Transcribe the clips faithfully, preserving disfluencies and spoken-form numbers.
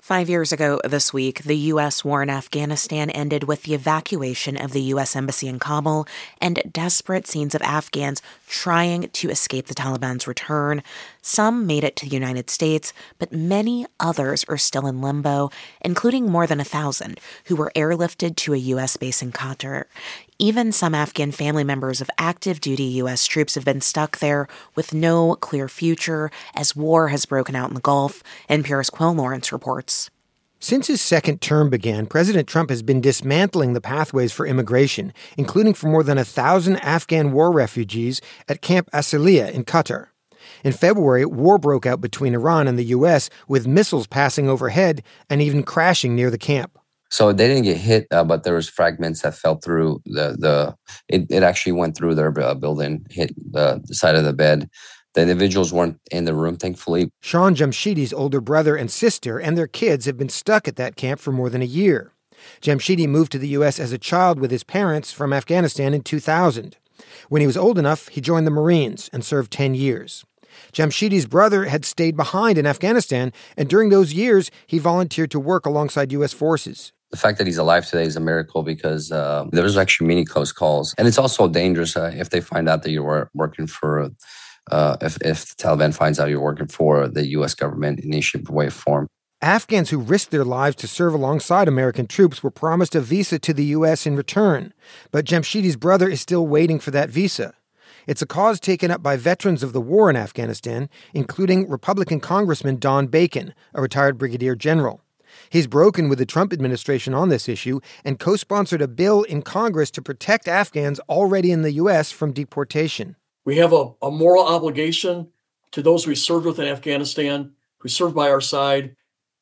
Five years ago this week, the U S war in Afghanistan ended with the evacuation of the U S Embassy in Kabul and desperate scenes of Afghans trying to escape the Taliban's return. Some made it to the United States, but many others are still in limbo, including more than a thousand who were airlifted to a U S base in Qatar. Even some Afghan family members of active duty U S troops have been stuck there with no clear future as war has broken out in the Gulf, N P R's Quill Lawrence reports. Since his second term began, President Trump has been dismantling the pathways for immigration, including for more than a thousand Afghan war refugees at Camp Asaliya in Qatar. In February, war broke out between Iran and the U S, with missiles passing overhead and even crashing near the camp. So they didn't get hit, uh, but there was fragments that fell through the, the it, it actually went through their uh, building, hit the, the side of the bed. The individuals weren't in the room, thankfully. Sean Jamshidi's older brother and sister and their kids have been stuck at that camp for more than a year. Jamshidi moved to the U S as a child with his parents from Afghanistan in two thousand. When he was old enough, he joined the Marines and served ten years. Jamshidi's brother had stayed behind in Afghanistan, and during those years, he volunteered to work alongside U S forces. The fact that he's alive today is a miracle because uh, there was actually many close calls. And it's also dangerous uh, if they find out that you were working for, uh, if, if the Taliban finds out you're working for the U S government in any shape or way or form. Afghans who risked their lives to serve alongside American troops were promised a visa to the U S in return. But Jamshidi's brother is still waiting for that visa. It's a cause taken up by veterans of the war in Afghanistan, including Republican Congressman Don Bacon, a retired brigadier general. He's broken with the Trump administration on this issue and co-sponsored a bill in Congress to protect Afghans already in the U S from deportation. We have a, a moral obligation to those we served with in Afghanistan, who served by our side,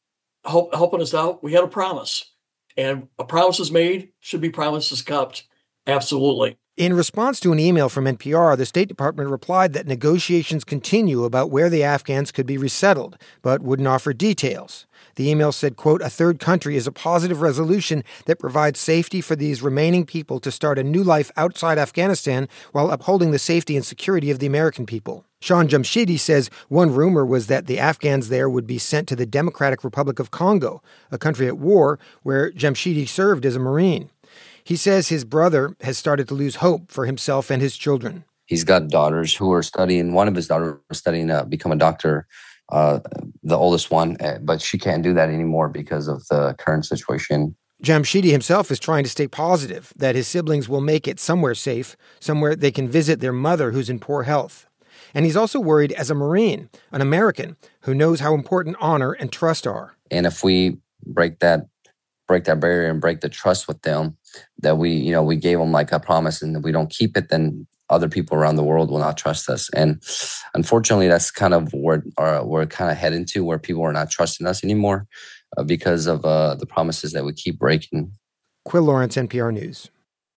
help, helping us out. We had a promise, and a promise is made, should be promises kept. Absolutely. In response to an email from N P R, the State Department replied that negotiations continue about where the Afghans could be resettled, but wouldn't offer details. The email said, quote, "A third country is a positive resolution that provides safety for these remaining people to start a new life outside Afghanistan while upholding the safety and security of the American people." Sean Jamshidi says one rumor was that the Afghans there would be sent to the Democratic Republic of Congo, a country at war where Jamshidi served as a Marine. He says his brother has started to lose hope for himself and his children. He's got daughters who are studying. One of his daughters was studying to become a doctor, uh, the oldest one, but she can't do that anymore because of the current situation. Jamshidi himself is trying to stay positive that his siblings will make it somewhere safe, somewhere they can visit their mother who's in poor health. And he's also worried as a Marine, an American, who knows how important honor and trust are. And if we break that break that barrier and break the trust with them, that we, you know, we gave them like a promise and that we don't keep it, then other people around the world will not trust us. And unfortunately, that's kind of where our, we're kind of heading to, where people are not trusting us anymore uh, because of uh, the promises that we keep breaking. Quill Lawrence, N P R News.